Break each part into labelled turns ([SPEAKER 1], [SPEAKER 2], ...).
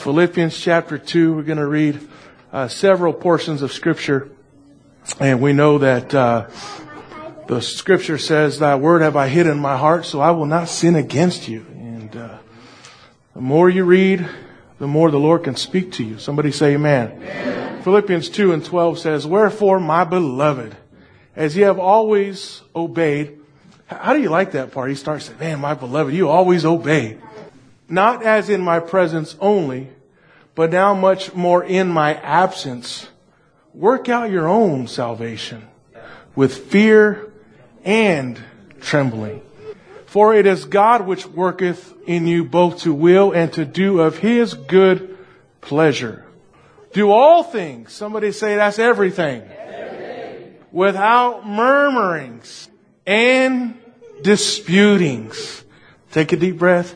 [SPEAKER 1] Philippians chapter 2. We're going to read several portions of Scripture. And we know that the Scripture says, "Thy word have I hid in my heart, so I will not sin against you." And the more you read, the more the Lord can speak to you. Somebody say amen. Amen. Philippians 2:12 says, "Wherefore, my beloved, as ye have always obeyed." How do you like that part? He starts saying, "Man, my beloved, you always obey. Not as in my presence only, but now much more in my absence. Work out your own salvation with fear and trembling. For it is God which worketh in you both to will and to do of His good pleasure. Do all things," somebody say that's everything, "without murmurings and disputings." Take a deep breath.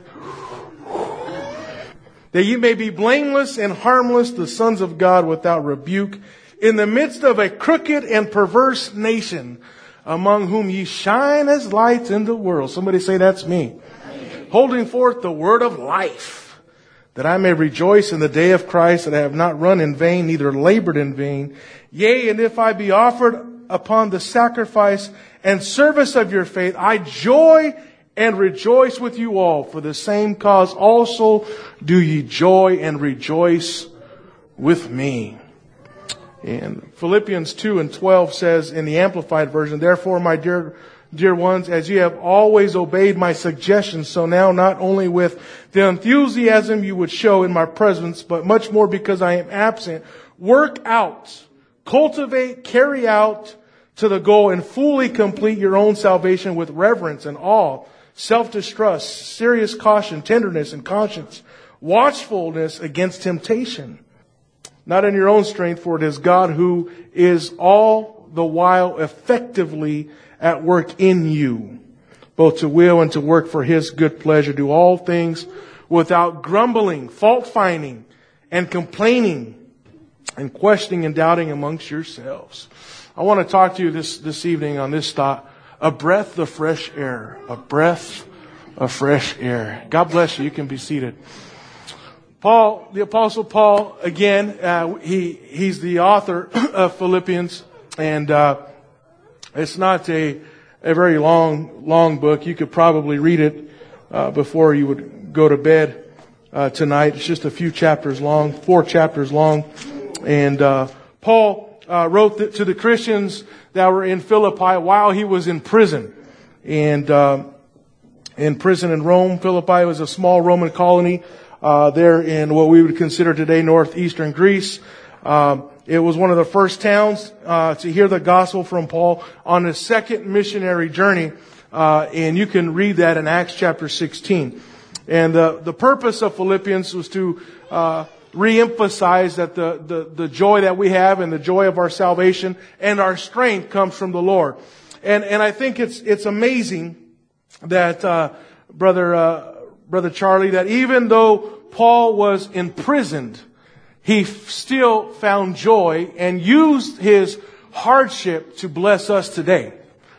[SPEAKER 1] "That you may be blameless and harmless, the sons of God without rebuke, in the midst of a crooked and perverse nation, among whom ye shine as lights in the world." Somebody say that's me. "Holding forth the word of life, that I may rejoice in the day of Christ, that I have not run in vain, neither labored in vain. Yea, and if I be offered upon the sacrifice and service of your faith, I joy and rejoice with you all. For the same cause also do ye joy and rejoice with me." And Philippians 2:12 says in the Amplified Version, "Therefore, my dear ones, as ye have always obeyed my suggestions, so now not only with the enthusiasm you would show in my presence, but much more because I am absent, work out, cultivate, carry out to the goal, and fully complete your own salvation with reverence and awe, self-distrust, serious caution, tenderness, and conscience, watchfulness against temptation. Not in your own strength, for it is God who is all the while effectively at work in you, both to will and to work for His good pleasure. Do all things without grumbling, fault-finding, and complaining, and questioning and doubting amongst yourselves." I want to talk to you this evening on this thought: a breath of fresh air. A breath of fresh air. God bless you. You can be seated. Paul, the Apostle Paul, again, he's the author of Philippians, and it's not a very long book. You could probably read it before you would go to bed tonight. It's just a few chapters long, 4 chapters long. And Paul wrote to the Christians that were in Philippi while he was in prison. And in prison in Rome, Philippi was a small Roman colony there in what we would consider today northeastern Greece. It was one of the first towns to hear the gospel from Paul on his second missionary journey. And you can read that in Acts chapter 16. And the purpose of Philippians was to re-emphasize that the joy that we have and the joy of our salvation and our strength comes from the Lord. And I think it's amazing that Brother Charlie, that even though Paul was imprisoned, he still found joy and used his hardship to bless us today.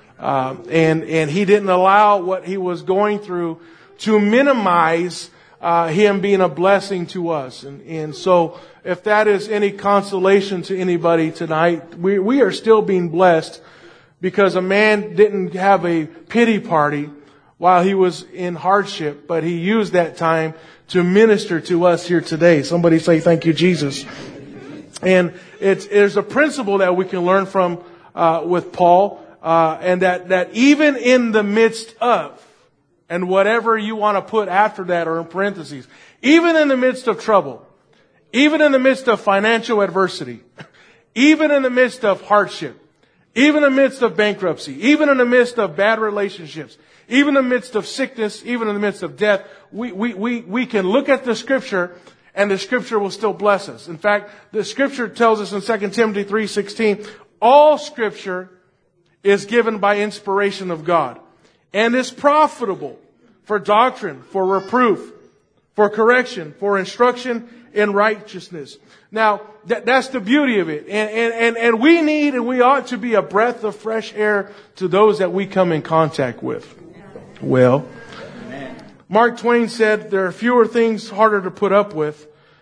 [SPEAKER 1] And he didn't allow what he was going through to minimize him being a blessing to us. And so if that is any consolation to anybody tonight, we are still being blessed because a man didn't have a pity party while he was in hardship, but he used that time to minister to us here today. Somebody say, "Thank you, Jesus." And there's a principle that we can learn from with Paul, and that even in the midst of, and whatever you want to put after that or in parentheses, even in the midst of trouble, even in the midst of financial adversity, even in the midst of hardship, even in the midst of bankruptcy, even in the midst of bad relationships, even in the midst of sickness, even in the midst of death, we can look at the Scripture and the Scripture will still bless us. In fact, the Scripture tells us in 2 Timothy 3:16, all Scripture is given by inspiration of God and is profitable for doctrine, for reproof, for correction, for instruction in righteousness. Now, that's the beauty of it. And we need and we ought to be a breath of fresh air to those that we come in contact with. Well, Mark Twain said there are fewer things harder to put up with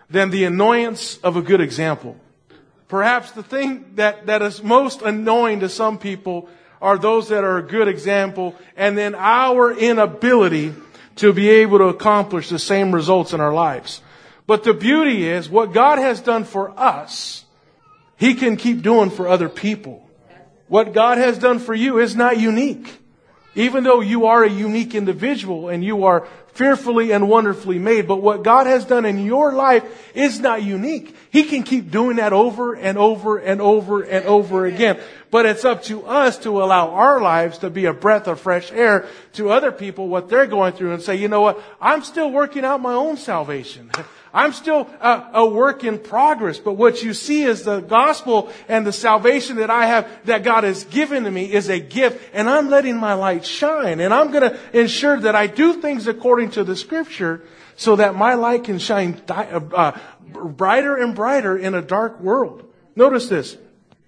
[SPEAKER 1] than the annoyance of a good example. Perhaps the thing that is most annoying to some people are those that are a good example, and then our inability to be able to accomplish the same results in our lives. But the beauty is, what God has done for us, He can keep doing for other people. What God has done for you is not unique. Even though you are a unique individual and you are fearfully and wonderfully made, but what God has done in your life is not unique. He can keep doing that over and over and over and over again. But it's up to us to allow our lives to be a breath of fresh air to other people, what they're going through, and say, you know what, I'm still working out my own salvation. I'm still a work in progress. But what you see is the gospel and the salvation that I have, that God has given to me, is a gift. And I'm letting my light shine. And I'm going to ensure that I do things according to the Scripture so that my light can shine brighter and brighter in a dark world. Notice this.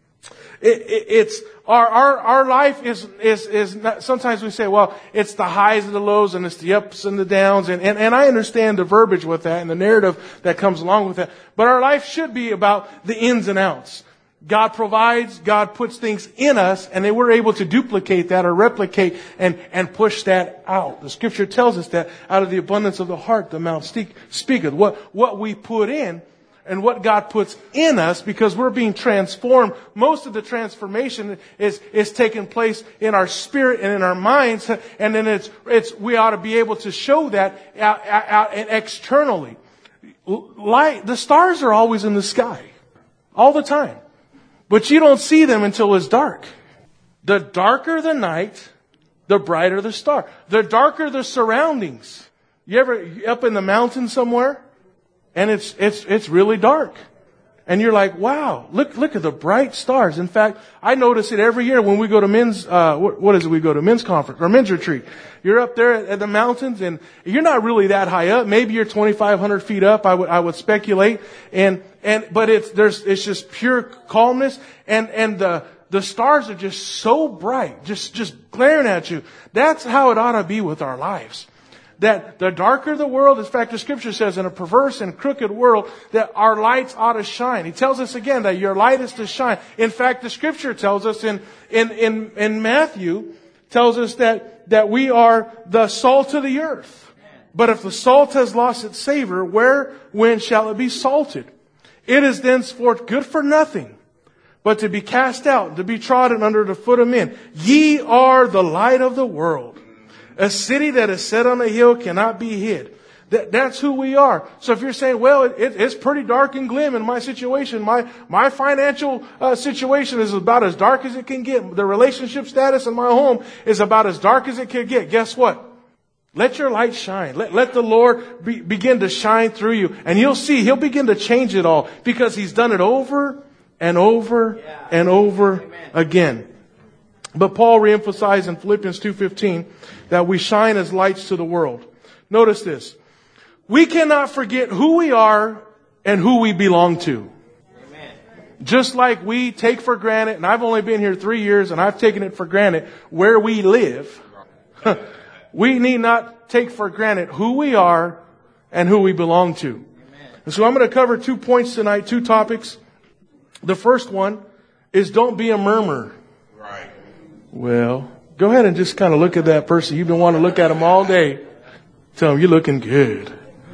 [SPEAKER 1] It's our life is not, sometimes we say, well, it's the highs and the lows and it's the ups and the downs, and I understand the verbiage with that and the narrative that comes along with that. But our life should be about the ins and outs. God provides, God puts things in us, and then we're able to duplicate that or replicate and push that out. The Scripture tells us that out of the abundance of the heart the mouth speaketh. What we put in and what God puts in us, because we're being transformed. Most of the transformation is taking place in our spirit and in our minds, and then we ought to be able to show that out externally. The stars are always in the sky, all the time, but you don't see them until it's dark. The darker the night, the brighter the star. The darker the surroundings. You ever up in the mountains somewhere? And it's really dark. And you're like, wow, look at the bright stars. In fact, I notice it every year when we go to men's, we go to men's conference or men's retreat. You're up there at the mountains and you're not really that high up. Maybe you're 2,500 feet up, I would speculate. But it's just pure calmness, and the stars are just so bright, just glaring at you. That's how it ought to be with our lives. That the darker the world, in fact, the Scripture says in a perverse and crooked world, that our lights ought to shine. He tells us again that your light is to shine. In fact, the Scripture tells us in Matthew, tells us that we are the salt of the earth. But if the salt has lost its savor, when shall it be salted? It is thenceforth good for nothing, but to be cast out, and to be trodden under the foot of men. Ye are the light of the world. A city that is set on a hill cannot be hid. That's who we are. So if you're saying, well, it's pretty dark and glim in my situation, my financial situation is about as dark as it can get. The relationship status in my home is about as dark as it can get. Guess what? Let your light shine. Let the Lord begin to shine through you. And you'll see, He'll begin to change it all, because He's done it over and over and over again. But Paul reemphasized in Philippians 2:15 that we shine as lights to the world. Notice this. We cannot forget who we are and who we belong to. Amen. Just like we take for granted, and I've only been here 3 years and I've taken it for granted where we live. We need not take for granted who we are and who we belong to. Amen. And so I'm going to cover 2 points tonight, 2 topics. The first one is don't be a murmurer. Right. Well, go ahead and just kind of look at that person. You've been wanting to look at them all day. Tell them, you're looking good.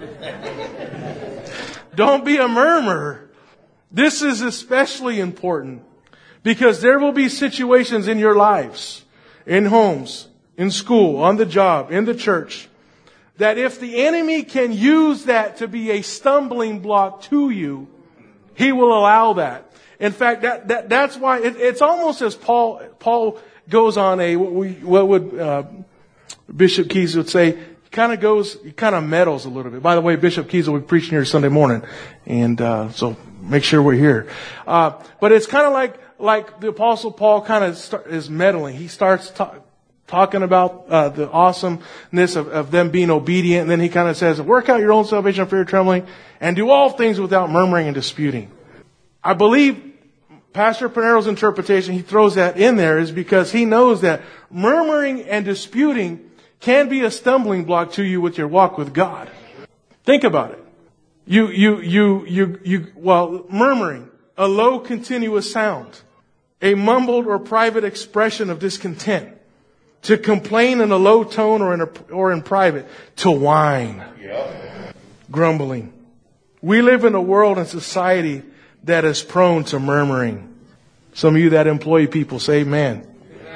[SPEAKER 1] Don't be a murmurer. This is especially important because there will be situations in your lives, in homes, in school, on the job, in the church, that if the enemy can use that to be a stumbling block to you, he will allow that. In fact, that's why it's almost as Paul goes on what would Bishop Keys would say, he kind of meddles a little bit. By the way, Bishop Keys will be preaching here Sunday morning, and so make sure we're here. But it's kind of like the Apostle Paul kind of is meddling. He starts talking about the awesomeness of them being obedient, and then he kind of says, work out your own salvation, fear, trembling, and do all things without murmuring and disputing. I believe Pastor Panero's interpretation, he throws that in there, is because he knows that murmuring and disputing can be a stumbling block to you with your walk with God. Think about it. Murmuring, a low continuous sound, a mumbled or private expression of discontent, to complain in a low tone or in private, to whine, grumbling. We live in a world and society that is prone to murmuring. Some of you that employ people say amen.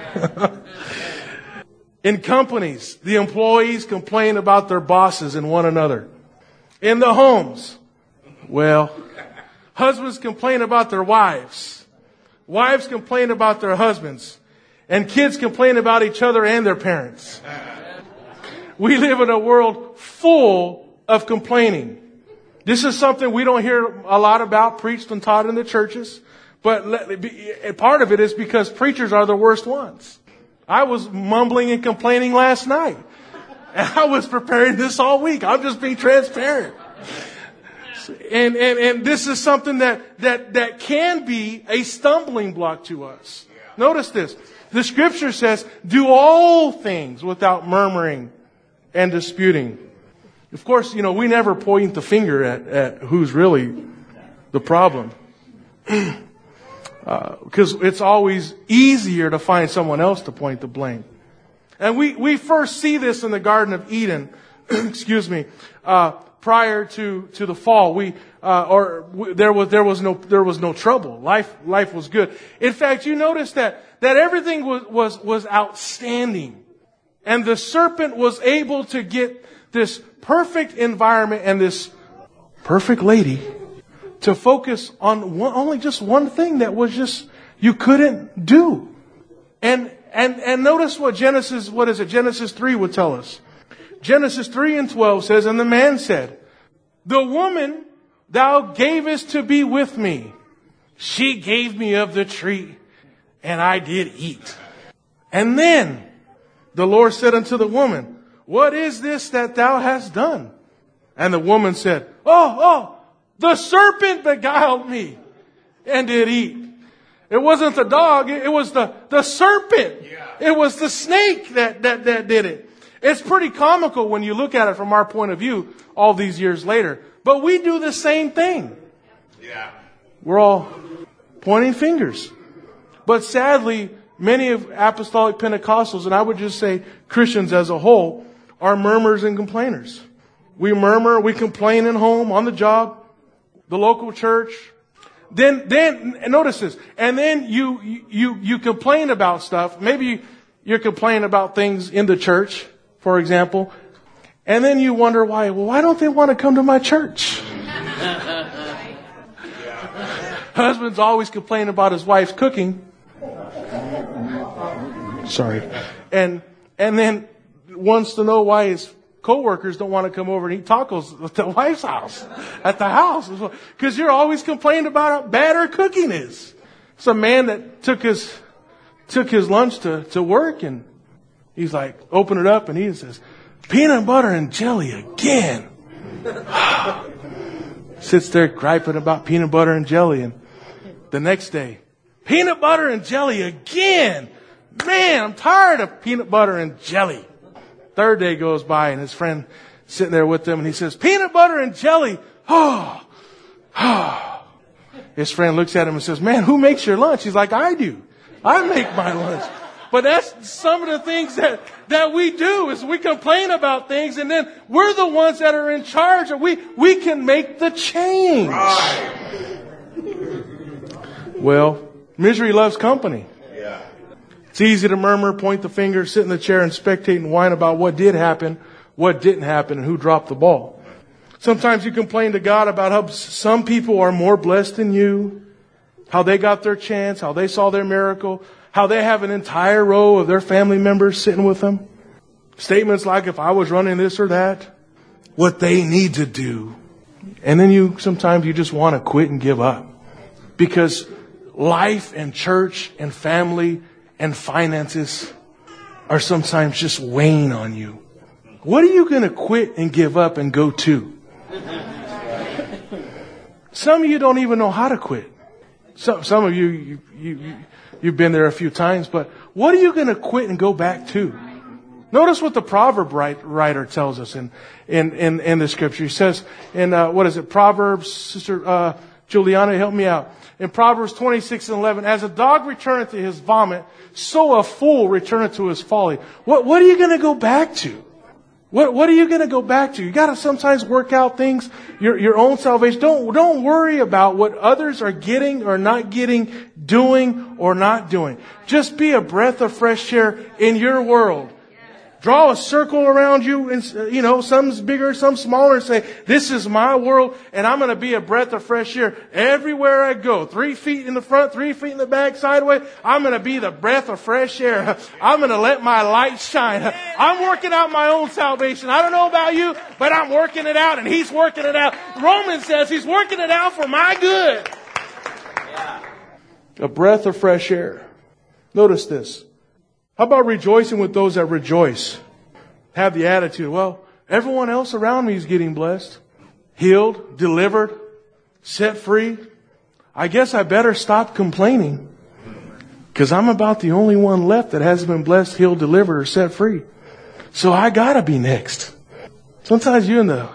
[SPEAKER 1] In companies, the employees complain about their bosses and one another. In the homes, husbands complain about their wives. Wives complain about their husbands. And kids complain about each other and their parents. We live in a world full of complaining. This is something we don't hear a lot about preached and taught in the churches. But part of it is because preachers are the worst ones. I was mumbling and complaining last night. And I was preparing this all week. I'm just being transparent. And this is something that can be a stumbling block to us. Notice this. The scripture says, do all things without murmuring and disputing. Of course, we never point the finger at who's really the problem. Because it's always easier to find someone else to point the blame. And we first see this in the Garden of Eden, prior to the fall. There was no trouble. Life was good. In fact, you notice that everything was outstanding. And the serpent was able to get this perfect environment and this perfect lady to focus on only just one thing that was just, you couldn't do. And notice what Genesis 3 would tell us. Genesis 3:12 says, and the man said, the woman thou gavest to be with me, she gave me of the tree, and I did eat. And then the Lord said unto the woman, what is this that thou hast done? And the woman said, the serpent beguiled me and did eat. It wasn't the dog, it was the serpent. Yeah. It was the snake that did it. It's pretty comical when you look at it from our point of view all these years later. But we do the same thing. Yeah. We're all pointing fingers. But sadly, many of apostolic Pentecostals, and I would just say Christians as a whole, are murmurers and complainers. We murmur, we complain at home, on the job, the local church. Then notice this. And then you complain about stuff. Maybe you're complaining about things in the church, for example. And then you wonder why. Well, why don't they want to come to my church? Husbands always complain about his wife's cooking. Sorry. And then wants to know why his co-workers don't want to come over and eat tacos at the wife's house, at the house. Because you're always complaining about how bad her cooking is. It's a man that took his lunch to work, and he's like, open it up, and he says, peanut butter and jelly again. Sits there griping about peanut butter and jelly, and the next day, peanut butter and jelly again. Man, I'm tired of peanut butter and jelly. Third day goes by, and his friend sitting there with him, and he says, peanut butter and jelly. His friend looks at him and says, man, who makes your lunch? He's like, I do. I make my lunch. But that's some of the things that we do, is we complain about things, and then we're the ones that are in charge, and we can make the change. Right. Well, misery loves company. It's easy to murmur, point the finger, sit in the chair and spectate and whine about what did happen, what didn't happen, and who dropped the ball. Sometimes you complain to God about how some people are more blessed than you, how they got their chance, how they saw their miracle, how they have an entire row of their family members sitting with them. Statements like, if I was running this or that, what they need to do. And then sometimes you just want to quit and give up. Because life and church and family and finances are sometimes just weighing on you. What are you going to quit and give up and go to? Some of you don't even know how to quit. Some of you've been there a few times, but what are you going to quit and go back to? Notice what the proverb writer tells us in the scripture. He says in, Proverbs, Sister Juliana, help me out. In Proverbs 26:11, as a dog returneth to his vomit, so a fool returneth to his folly. What are you going to go back to? What are you going to go back to? You got to sometimes work out things, your own salvation. Don't worry about what others are getting or not getting, doing or not doing. Just be a breath of fresh air in your world. Draw a circle around you, and some's bigger, some smaller, and say, this is my world, and I'm going to be a breath of fresh air everywhere I go. 3 feet in the front, 3 feet in the back, sideways. I'm going to be the breath of fresh air. I'm going to let my light shine. I'm working out my own salvation. I don't know about you, but I'm working it out, and He's working it out. Romans says He's working it out for my good. Yeah. A breath of fresh air. Notice this. How about rejoicing with those that rejoice? Have the attitude, well, everyone else around me is getting blessed, healed, delivered, set free. I guess I better stop complaining because I'm about the only one left that hasn't been blessed, healed, delivered, or set free. So I gotta be next. Sometimes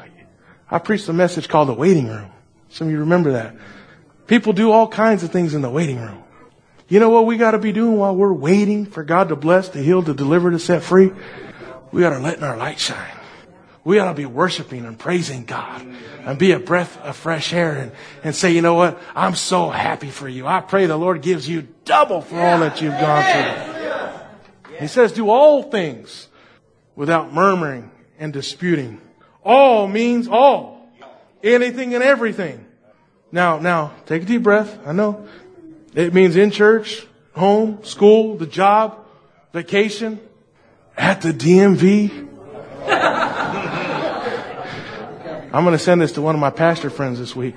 [SPEAKER 1] I preached a message called the waiting room. Some of you remember that. People do all kinds of things in the waiting room. You know what we got to be doing while we're waiting for God to bless, to heal, to deliver, to set free? We got to let our light shine. We got to be worshiping and praising God and be a breath of fresh air and say, you know what? I'm so happy for you. I pray the Lord gives you double for all that you've gone through. He says, do all things without murmuring and disputing. All means all. Anything and everything. Now, take a deep breath. I know. It means in church, home, school, the job, vacation, at the DMV. I'm going to send this to one of my pastor friends this week.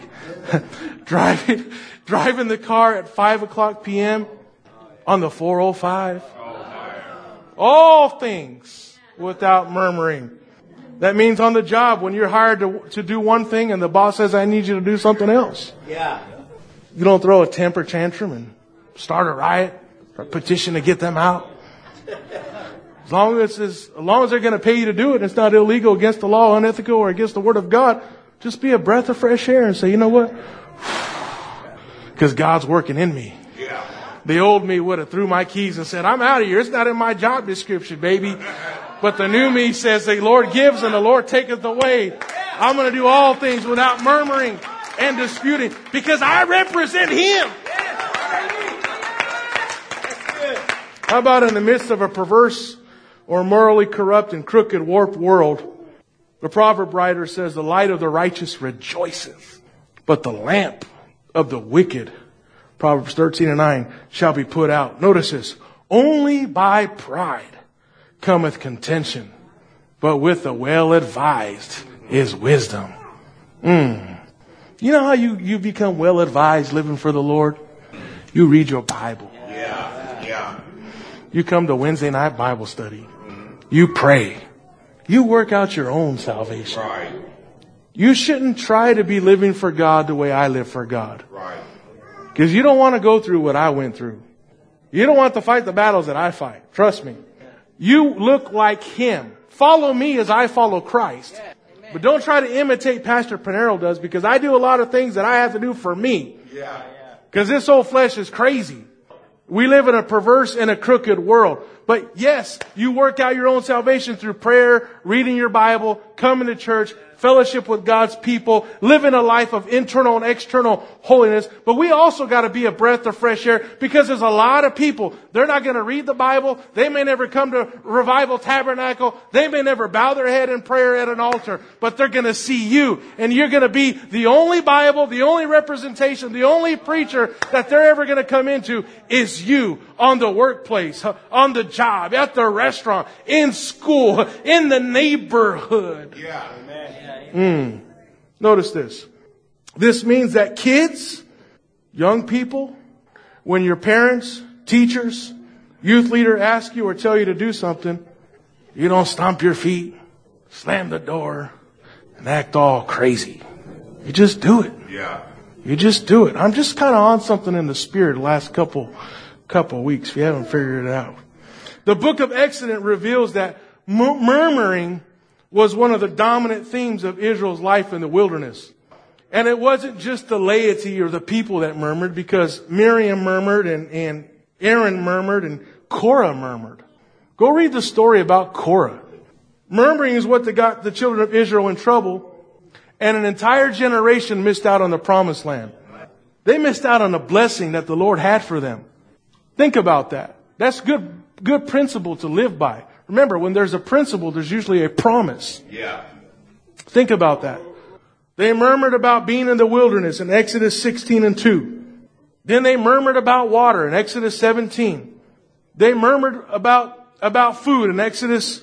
[SPEAKER 1] Driving the car at 5:00 p.m. on the 405. All things without murmuring. That means on the job when you're hired to do one thing and the boss says, I need you to do something else. Yeah. You don't throw a temper tantrum and start a riot or a petition to get them out. As long as they're going to pay you to do it, and it's not illegal, against the law, unethical, or against the Word of God, just be a breath of fresh air and say, you know what? Because God's working in me. Yeah. The old me would have threw my keys and said, I'm out of here. It's not in my job description, baby. But the new me says, the Lord gives and the Lord taketh away. I'm going to do all things without murmuring and disputing, because I represent Him. How about in the midst of a perverse or morally corrupt and crooked, warped world, the proverb writer says, the light of the righteous rejoiceth, but the lamp of the wicked, Proverbs 13:9, shall be put out. Notice this. Only by pride cometh contention, but with the well advised is wisdom. You know how you become well advised living for the Lord? You read your Bible. Yeah. You come to Wednesday night Bible study. You pray. You work out your own salvation. Right. You shouldn't try to be living for God the way I live for God. Right. Because you don't want to go through what I went through. You don't want to fight the battles that I fight. Trust me. You look like Him. Follow me as I follow Christ. But don't try to imitate Pastor Pinero does, because I do a lot of things that I have to do for me. Because this old flesh is crazy. We live in a perverse and a crooked world. But yes, you work out your own salvation through prayer, reading your Bible, coming to church, fellowship with God's people, living a life of internal and external holiness. But we also got to be a breath of fresh air, because there's a lot of people, they're not going to read the Bible. They may never come to Revival Tabernacle. They may never bow their head in prayer at an altar, but they're going to see you, and you're going to be the only Bible, the only representation, the only preacher that they're ever going to come into is you, on the workplace, on the job, at the restaurant, in school, in the neighborhood. Yeah. Notice this. This means that kids, young people, when your parents, teachers, youth leader ask you or tell you to do something, you don't stomp your feet, slam the door, and act all crazy. You just do it. Yeah. You just do it. I'm just kind of on something in the spirit the last couple weeks, if you haven't figured it out. The book of Exodus reveals that murmuring was one of the dominant themes of Israel's life in the wilderness. And it wasn't just the laity or the people that murmured, because Miriam murmured and Aaron murmured and Korah murmured. Go read the story about Korah. Murmuring is what got the children of Israel in trouble, and an entire generation missed out on the promised land. They missed out on a blessing that the Lord had for them. Think about that. That's good principle to live by. Remember, when there's a principle, there's usually a promise.
[SPEAKER 2] Yeah.
[SPEAKER 1] Think about that. They murmured about being in the wilderness in Exodus 16:2. Then they murmured about water in Exodus 17. They murmured about food in Exodus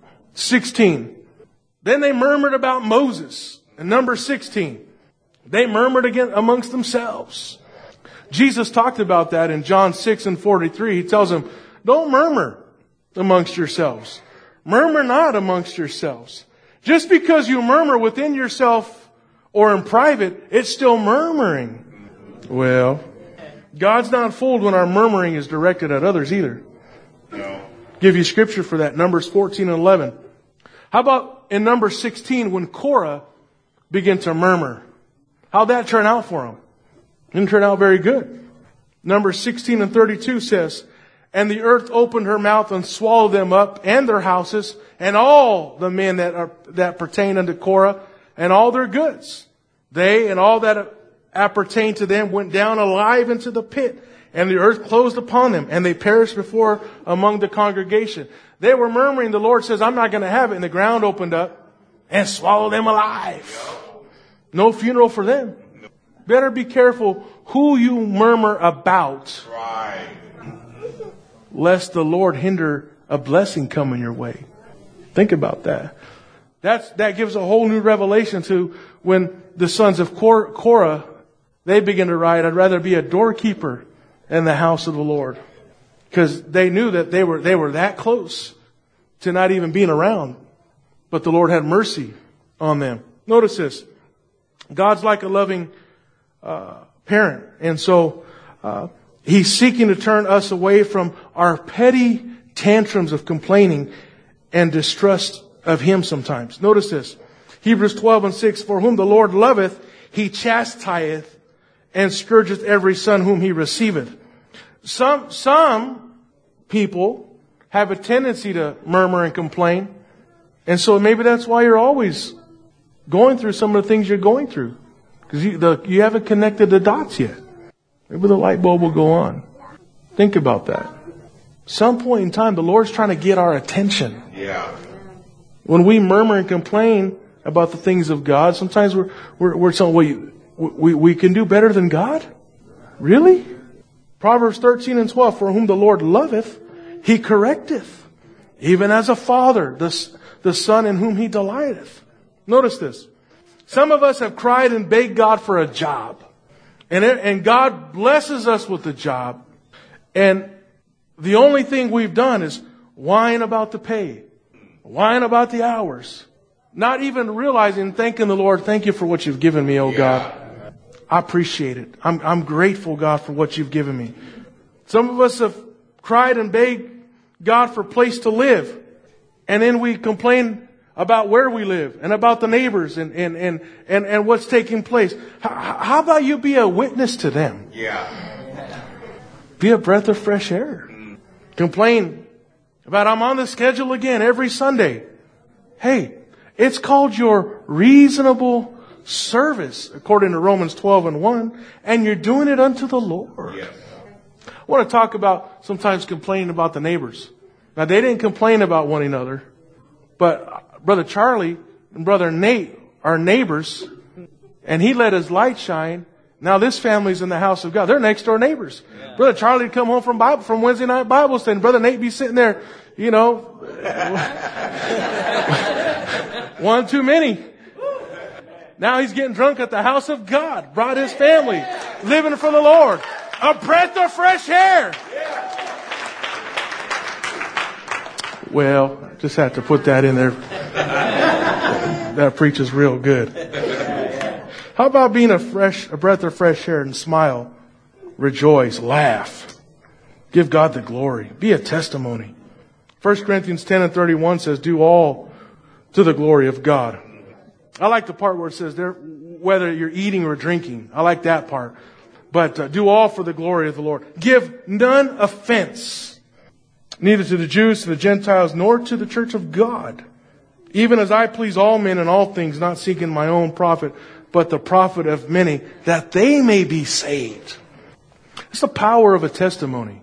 [SPEAKER 1] 16. Then they murmured about Moses in Numbers 16. They murmured again amongst themselves. Jesus talked about that in John 6:43. He tells them, don't murmur amongst yourselves. Murmur not amongst yourselves. Just because you murmur within yourself or in private, it's still murmuring. Well, God's not fooled when our murmuring is directed at others either.
[SPEAKER 2] No.
[SPEAKER 1] Give you scripture for that. Numbers 14:11. How about in Numbers 16 when Korah began to murmur? How'd that turn out for him? Didn't turn out very good. Numbers 16:32 says, and the earth opened her mouth and swallowed them up and their houses and all the men that pertain unto Korah and all their goods. They and all that appertained to them went down alive into the pit, and the earth closed upon them, and they perished before among the congregation. They were murmuring. The Lord says, I'm not going to have it. And the ground opened up and swallowed them alive. No funeral for them. Better be careful who you murmur about.
[SPEAKER 2] Right.
[SPEAKER 1] Lest the Lord hinder a blessing coming your way. Think about that. That gives a whole new revelation to when the sons of Korah, they begin to write, I'd rather be a doorkeeper in the house of the Lord. Because they knew that they were that close to not even being around. But the Lord had mercy on them. Notice this. God's like a loving parent. And so He's seeking to turn us away from our petty tantrums of complaining and distrust of Him sometimes. Notice this. Hebrews 12:6, for whom the Lord loveth, He chastiseth and scourgeth every son whom He receiveth. Some people have a tendency to murmur and complain. And so maybe that's why you're always going through some of the things you're going through. Because you haven't connected the dots yet. Maybe the light bulb will go on. Think about that. Some point in time, the Lord's trying to get our attention.
[SPEAKER 2] Yeah.
[SPEAKER 1] When we murmur and complain about the things of God, sometimes we're saying, we can do better than God? Really? Proverbs 13:12, for whom the Lord loveth, He correcteth, even as a father, the son in whom He delighteth. Notice this. Some of us have cried and begged God for a job. And God blesses us with the job. And the only thing we've done is whine about the pay. Whine about the hours. Not even realizing, thanking the Lord, thank you for what you've given me, oh God. I appreciate it. I'm grateful, God, for what you've given me. Some of us have cried and begged God for a place to live. And then we complain about where we live and about the neighbors and what's taking place. How about you be a witness to them?
[SPEAKER 2] Yeah.
[SPEAKER 1] Be a breath of fresh air. Complain about I'm on the schedule again every Sunday. Hey, it's called your reasonable service according to Romans 12:1, and you're doing it unto the Lord.
[SPEAKER 2] Yes.
[SPEAKER 1] I want to talk about sometimes complaining about the neighbors. Now, they didn't complain about one another, but Brother Charlie and Brother Nate are neighbors, and he let his light shine. Now this family's in the house of God. They're next door neighbors. Yeah. Brother Charlie would come home from Wednesday night Bible study, and Brother Nate be sitting there, one too many. Now he's getting drunk at the house of God. Brought his family, living for the Lord. A breath of fresh air. Well, just have to put that in there. That preaches real good. How about being a breath of fresh air and smile, rejoice, laugh, give God the glory, be a testimony. 1 Corinthians 10:31 says, do all to the glory of God. I like the part where it says there, whether you're eating or drinking. I like that part. But do all for the glory of the Lord. Give none offense, neither to the Jews, to the Gentiles, nor to the church of God. Even as I please all men in all things, not seeking my own profit, but the profit of many, that they may be saved. It's the power of a testimony.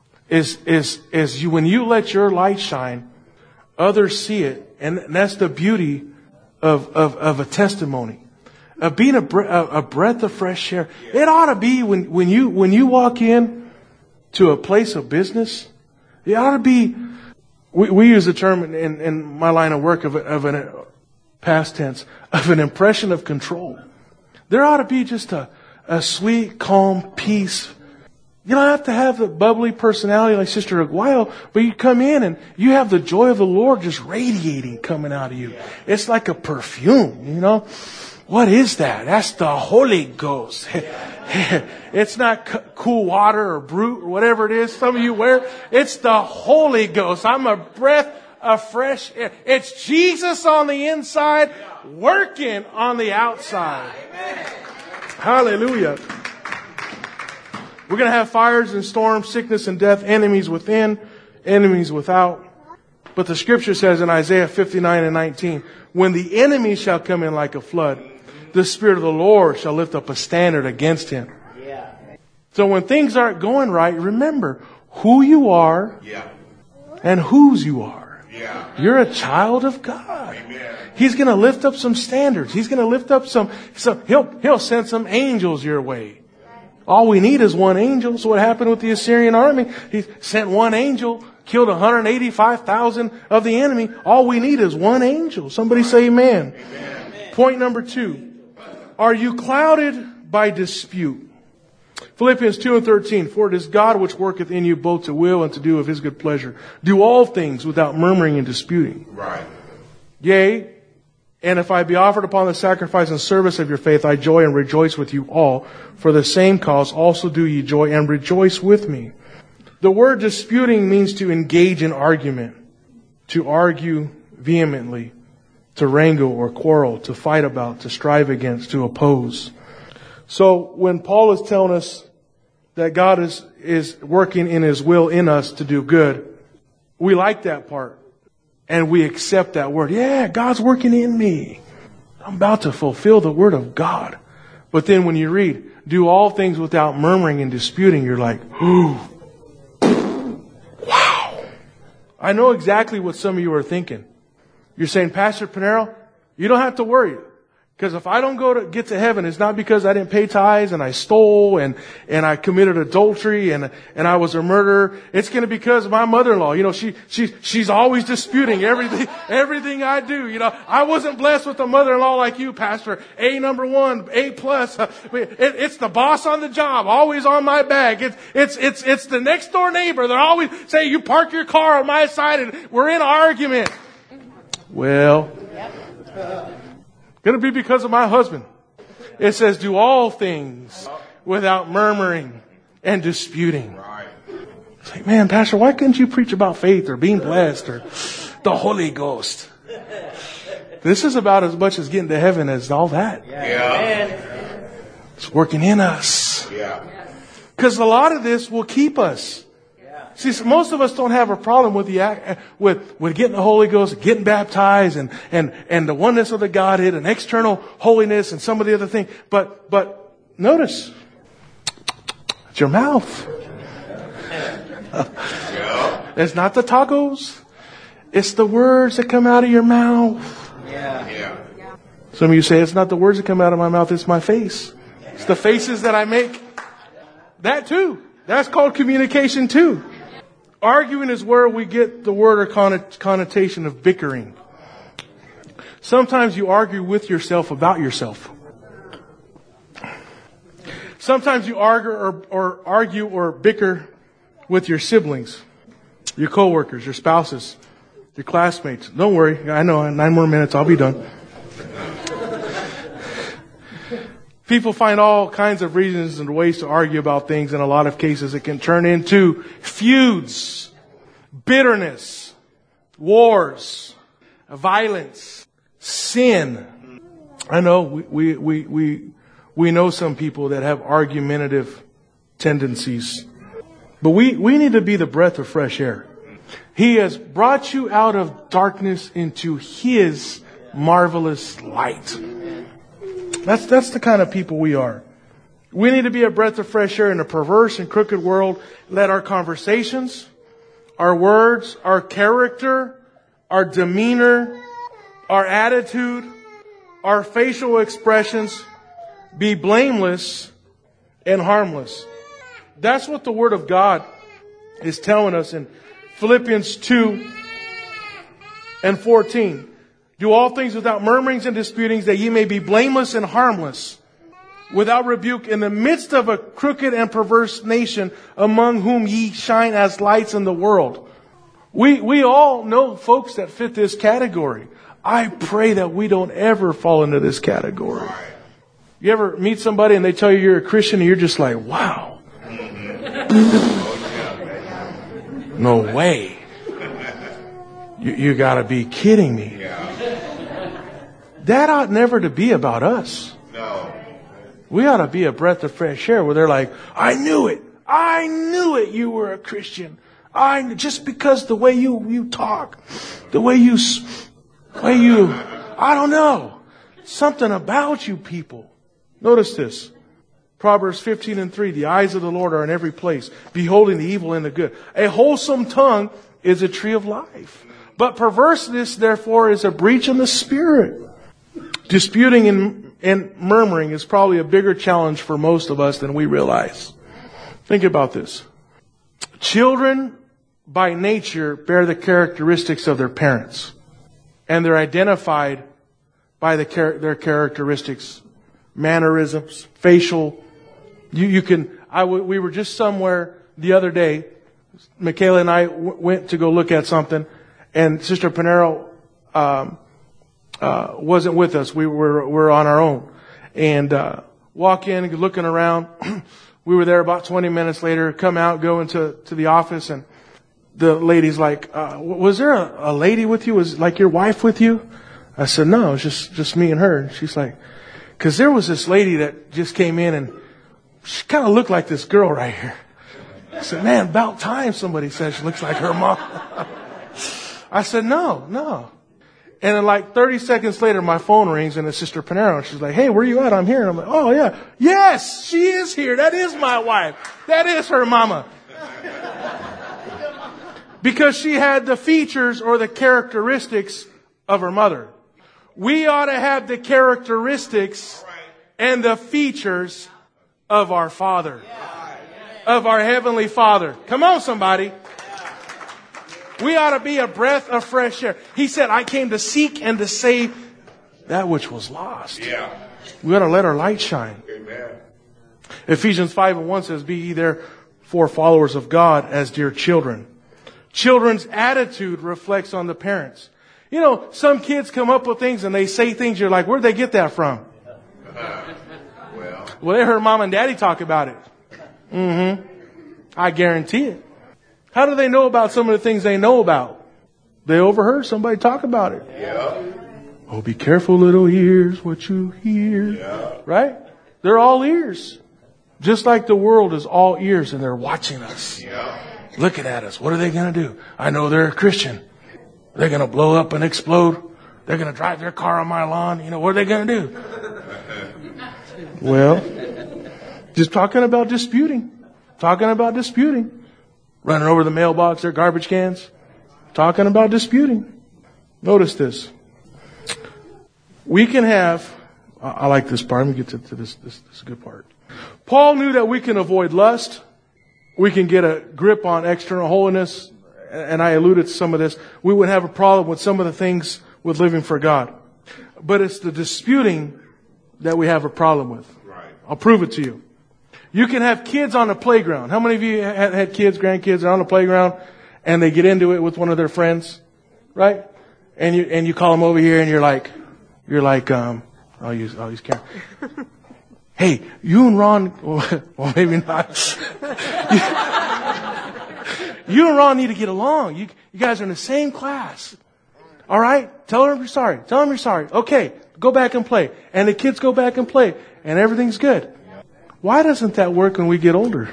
[SPEAKER 1] When you let your light shine, others see it. And that's the beauty of a testimony. Of being a breath of fresh air. It ought to be when you walk in to a place of business, it ought to be, we use the term in my line of work of an past tense, of an impression of control. There ought to be just a sweet, calm peace. You don't have to have the bubbly personality like Sister Aguayo, but you come in and you have the joy of the Lord just radiating coming out of you. It's like a perfume, you know. What is that? That's the Holy Ghost. It's not cool water or Brute or whatever it is some of you wear. It's the Holy Ghost. I'm a breath of fresh air. It's Jesus on the inside, working on the outside. Hallelujah. We're going to have fires and storms, sickness and death, enemies within, enemies without. But the scripture says in Isaiah 59:19, when the enemy shall come in like a flood, the Spirit of the Lord shall lift up a standard against him. Yeah. So when things aren't going right, remember who you are and whose you are. Yeah. You're a child of God. Amen. He's going to lift up some standards. He's going to lift up he'll send some angels your way. All we need is one angel. So what happened with the Assyrian army? He sent one angel, killed 185,000 of the enemy. All we need is one angel. Somebody say amen. Amen. Point number 2. Are you clouded by dispute? Philippians 2:13. For it is God which worketh in you both to will and to do of his good pleasure. Do all things without murmuring and disputing. Right. Yea, and if I be offered upon the sacrifice and service of your faith, I joy and rejoice with you all. For the same cause also do ye joy and rejoice with me. The word disputing means to engage in argument, to argue vehemently, to wrangle or quarrel, to fight about, to strive against, to oppose. So when Paul is telling us that God is working in his will in us to do good, we like that part. And we accept that word. Yeah, God's working in me. I'm about to fulfill the word of God. But then when you read, do all things without murmuring and disputing, you're like, ooh, wow. I know exactly what some of you are thinking. You're saying, Pastor Pinero, you don't have to worry. Because if I don't get to heaven, it's not because I didn't pay tithes and I stole and I committed adultery and I was a murderer. It's going to be because of my mother-in-law. You know, she's always disputing everything I do. You know, I wasn't blessed with a mother-in-law like you, Pastor. A1, A+. It's the boss on the job, always on my back. It's the next door neighbor. They're always saying, you park your car on my side and we're in an argument. Well, going to be because of my husband. It says, do all things without murmuring and disputing. It's like, man, Pastor, why couldn't you preach about faith or being blessed or the Holy Ghost? This is about as much as getting to heaven as all that. Yeah. It's working in us. Yeah. Because a lot of this will keep us. See, most of us don't have a problem with with getting the Holy Ghost, getting baptized, and the oneness of the Godhead, and external holiness, and some of the other things. But notice, it's your mouth. It's not the tacos. It's the words that come out of your mouth. Yeah. Some of you say it's not the words that come out of my mouth. It's my face. It's the faces that I make. That too. That's called communication too. Arguing is where we get the word or connotation of bickering. Sometimes you argue with yourself about yourself. Sometimes you argue or bicker with your siblings, your coworkers, your spouses, your classmates. Don't worry, I know, 9 more minutes, I'll be done. People find all kinds of reasons and ways to argue about things. In a lot of cases, it can turn into feuds, bitterness, wars, violence, sin. I know we know some people that have argumentative tendencies. But we need to be the breath of fresh air. He has brought you out of darkness into His marvelous light. That's the kind of people we are. We need to be a breath of fresh air in a perverse and crooked world. Let our conversations, our words, our character, our demeanor, our attitude, our facial expressions be blameless and harmless. That's what the Word of God is telling us in Philippians 2:14. Do all things without murmurings and disputings, that ye may be blameless and harmless, without rebuke, in the midst of a crooked and perverse nation, among whom ye shine as lights in the world. We all know folks that fit this category. I pray that we don't ever fall into this category. You ever meet somebody and they tell you you're a Christian and you're just like, wow. No way. You gotta be kidding me. That ought never to be about us.
[SPEAKER 2] No.
[SPEAKER 1] We ought to be a breath of fresh air where they're like, I knew it. I knew it. You were a Christian. Just because the way you talk, the way you, I don't know. Something about you people. Notice this. Proverbs 15:3. The eyes of the Lord are in every place, beholding the evil and the good. A wholesome tongue is a tree of life. But perverseness, therefore, is a breach in the spirit. Disputing and murmuring is probably a bigger challenge for most of us than we realize. Think about this. Children, by nature, bear the characteristics of their parents. And they're identified by their characteristics, mannerisms, facial. We were just somewhere the other day. Michaela and I went to go look at something, and Sister Pinero wasn't with us. We were on our own, and walk in, looking around. We were there about 20 minutes later. Come out, go into the office, and the lady's like, "Was there a lady with you? Was like your wife with you?" I said, "No, it's just me and her." And she's like, "Because there was this lady that just came in, and she kind of looked like this girl right here." I said, "Man, about time somebody says she looks like her mom." I said, No. And then like 30 seconds later, my phone rings and it's Sister Pinero. And she's like, "Hey, where you at? I'm here." And I'm like, "Oh, yeah. Yes, she is here. That is my wife. That is her mama." Because she had the features or the characteristics of her mother. We ought to have the characteristics and the features of our Father. Of our Heavenly Father. Come on, somebody. We ought to be a breath of fresh air. He said, "I came to seek and to save that which was lost."
[SPEAKER 2] Yeah.
[SPEAKER 1] We ought to let our light shine.
[SPEAKER 2] Amen.
[SPEAKER 1] Ephesians 5:1 says, "Be ye therefore followers of God as dear children." Children's attitude reflects on the parents. You know, some kids come up with things and they say things, you're like, where'd they get that from? Well, they heard mom and daddy talk about it. I guarantee it. How do they know about some of the things they know about? They overheard somebody talk about it.
[SPEAKER 2] Yeah.
[SPEAKER 1] Oh, be careful, little ears, what you hear.
[SPEAKER 2] Yeah.
[SPEAKER 1] Right? They're all ears. Just like the world is all ears and they're watching us.
[SPEAKER 2] Yeah.
[SPEAKER 1] Looking at us. What are they going to do? I know they're a Christian. They're going to blow up and explode. They're going to drive their car on my lawn. You know, what are they going to do? Well, just talking about disputing. Running over the mailbox, their garbage cans. Talking about disputing. Notice this. We can have, I like this part. Let me get to this good part. Paul knew that we can avoid lust. We can get a grip on external holiness. And I alluded to some of this. We would have a problem with some of the things with living for God. But it's the disputing that we have a problem with.
[SPEAKER 2] Right.
[SPEAKER 1] I'll prove it to you. You can have kids on the playground. How many of you had kids, grandkids, are on the playground and they get into it with one of their friends, right? And you call them over here and you're like, I'll use Karen. Hey, you and Ron, well maybe not. You and Ron need to get along. You guys are in the same class. All right? Tell them you're sorry. Tell them you're sorry. Okay. Go back and play. And the kids go back and play. And everything's good. Why doesn't that work when we get older?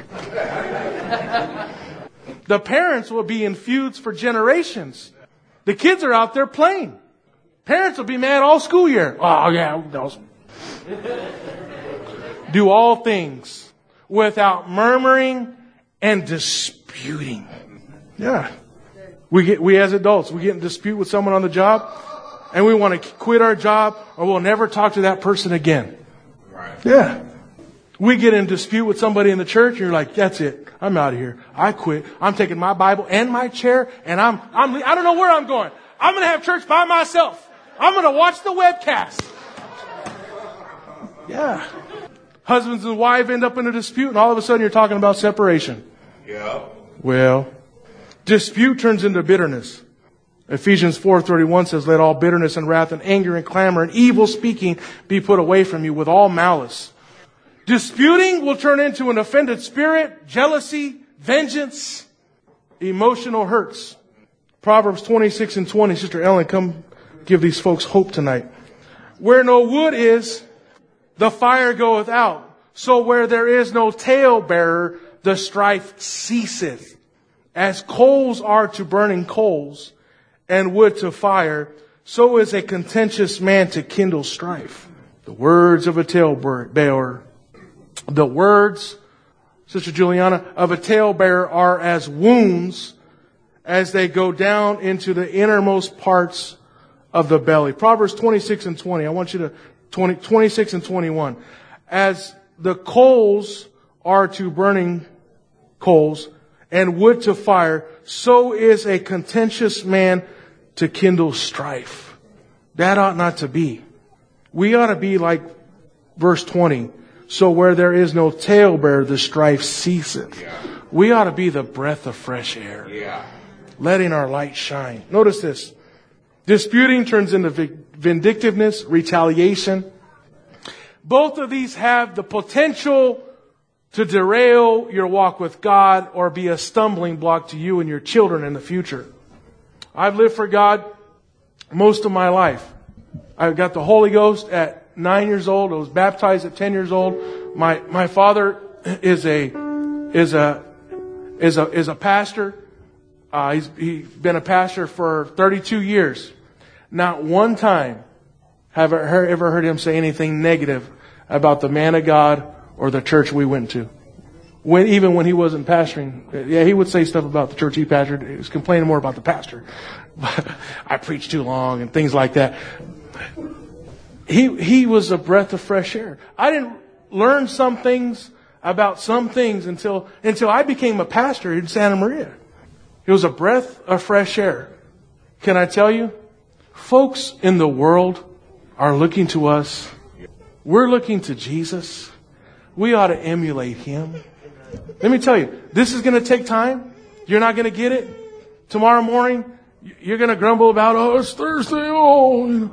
[SPEAKER 1] The parents will be in feuds for generations. The kids are out there playing. Parents will be mad all school year. Oh, yeah. Do all things without murmuring and disputing. Yeah. We as adults, we get in dispute with someone on the job and we want to quit our job or we'll never talk to that person again. Yeah. We get in dispute with somebody in the church and you're like, that's it. I'm out of here. I quit. I'm taking my Bible and my chair and I don't know where I'm going. I'm going to have church by myself. I'm going to watch the webcast. Yeah. Husbands and wives end up in a dispute and all of a sudden you're talking about separation. Yeah. Well, dispute turns into bitterness. Ephesians 4:31 says, let all bitterness and wrath and anger and clamor and evil speaking be put away from you with all malice. Disputing will turn into an offended spirit, jealousy, vengeance, emotional hurts. Proverbs 26:20. Sister Ellen, come give these folks hope tonight. Where no wood is, the fire goeth out. So where there is no talebearer, the strife ceaseth. As coals are to burning coals, and wood to fire, so is a contentious man to kindle strife. The words of a talebearer. The words, Sister Juliana, of a talebearer are as wounds as they go down into the innermost parts of the belly. Proverbs 26:20. I want you to 26 and 21. As the coals are to burning coals and wood to fire, so is a contentious man to kindle strife. That ought not to be. We ought to be like verse 20. So where there is no talebearer, the strife ceaseth. Yeah. We ought to be the breath of fresh air. Yeah. Letting our light shine. Notice this. Disputing turns into vindictiveness, retaliation. Both of these have the potential to derail your walk with God or be a stumbling block to you and your children in the future. I've lived for God most of my life. I got the Holy Ghost at 9 years old. I was baptized at 10 years old. My father is a pastor. He's been a pastor for 32 years. Not one time have I ever heard him say anything negative about the man of God or the church we went to. Even when he wasn't pastoring, yeah, he would say stuff about the church he pastored. He was complaining more about the pastor. I preach too long and things like that. He was a breath of fresh air. I didn't learn some things about some things until I became a pastor in Santa Maria. It was a breath of fresh air. Can I tell you? Folks in the world are looking to us. We're looking to Jesus. We ought to emulate Him. Let me tell you, this is going to take time. You're not going to get it. Tomorrow morning, you're going to grumble about, oh, it's Thursday. Oh,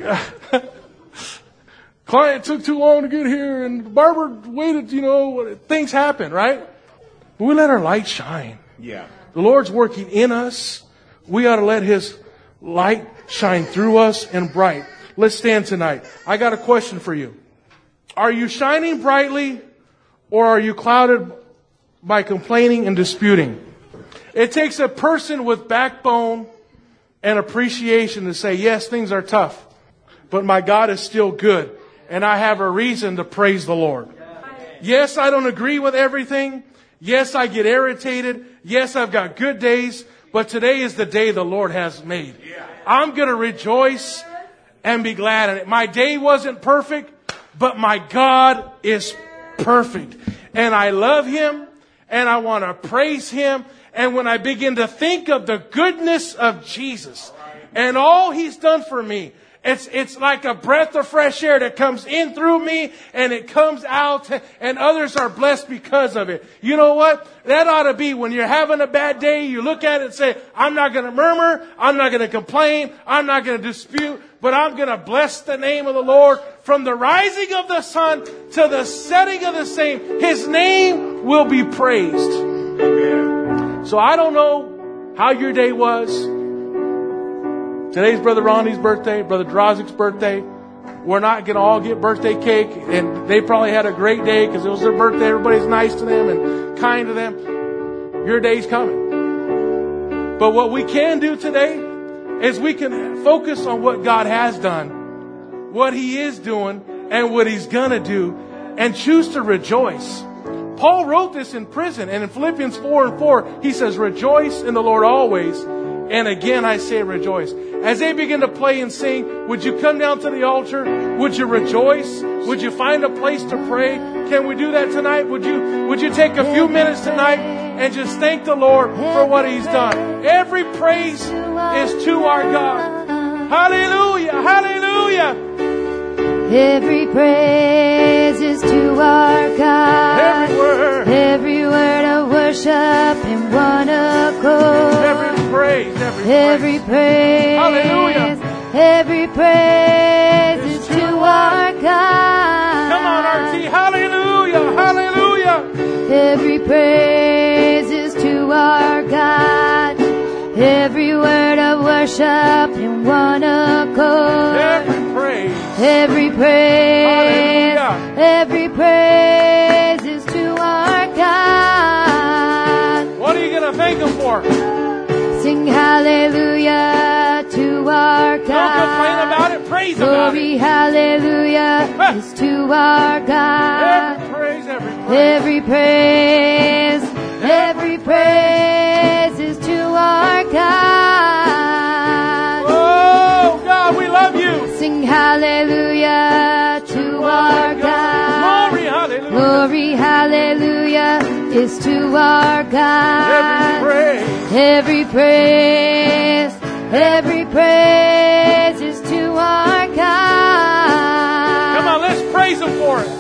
[SPEAKER 1] client took too long to get here and barber waited, things happen, right? But we let our light shine. Yeah. The Lord's working in us. We ought to let His light shine through us and bright. Let's stand tonight. I got a question for you. Are you shining brightly or are you clouded by complaining and disputing? It takes a person with backbone and appreciation to say, yes, things are tough, but my God is still good and I have a reason to praise the Lord. Yes, I don't agree with everything. Yes, I get irritated. Yes, I've got good days, but today is the day the Lord has made. I'm going to rejoice and be glad in it. My day wasn't perfect, but my God is perfect. And I love Him and I want to praise Him. And when I begin to think of the goodness of Jesus and all He's done for me, it's like a breath of fresh air that comes in through me and it comes out and others are blessed because of it. You know what? That ought to be when you're having a bad day, you look at it and say, I'm not going to murmur. I'm not going to complain. I'm not going to dispute, but I'm going to bless the name of the Lord from the rising of the sun to the setting of the same. His name will be praised. Amen. So I don't know how your day was. Today's Brother Ronnie's birthday, Brother Drozik's birthday. We're not going to all get birthday cake, and they probably had a great day because it was their birthday. Everybody's nice to them and kind to them. Your day's coming. But what we can do today is we can focus on what God has done, what He is doing, and what He's going to do, and choose to rejoice. Paul wrote this in prison, and in Philippians 4:4, he says, rejoice in the Lord always. And again, I say rejoice. As they begin to play and sing, would you come down to the altar? Would you rejoice? Would you find a place to pray? Can we do that tonight? Would you take a few minutes tonight and just thank the Lord for what He's done? Every praise is to our God. Hallelujah! Hallelujah!
[SPEAKER 2] Every praise is to our God. Every word of worship in one accord.
[SPEAKER 1] Every praise.
[SPEAKER 2] Every praise.
[SPEAKER 1] Hallelujah.
[SPEAKER 2] Every praise is to our God.
[SPEAKER 1] Come on, RT. Hallelujah. Hallelujah.
[SPEAKER 2] Every praise is to our God. Every word of worship in one accord. Every praise.
[SPEAKER 1] Hallelujah.
[SPEAKER 2] Every praise is to our God.
[SPEAKER 1] What are you going to thank Him for?
[SPEAKER 2] Sing hallelujah to our God.
[SPEAKER 1] Don't complain about it. Praise about
[SPEAKER 2] Glory,
[SPEAKER 1] it.
[SPEAKER 2] hallelujah is to our God.
[SPEAKER 1] Every praise.
[SPEAKER 2] Every praise is to our God.
[SPEAKER 1] Oh, God, we love you.
[SPEAKER 2] Sing hallelujah to our God.
[SPEAKER 1] Glory, hallelujah.
[SPEAKER 2] Glory, hallelujah is to our God. Every praise. Every praise is to our God.
[SPEAKER 1] Come on, let's praise Him for it.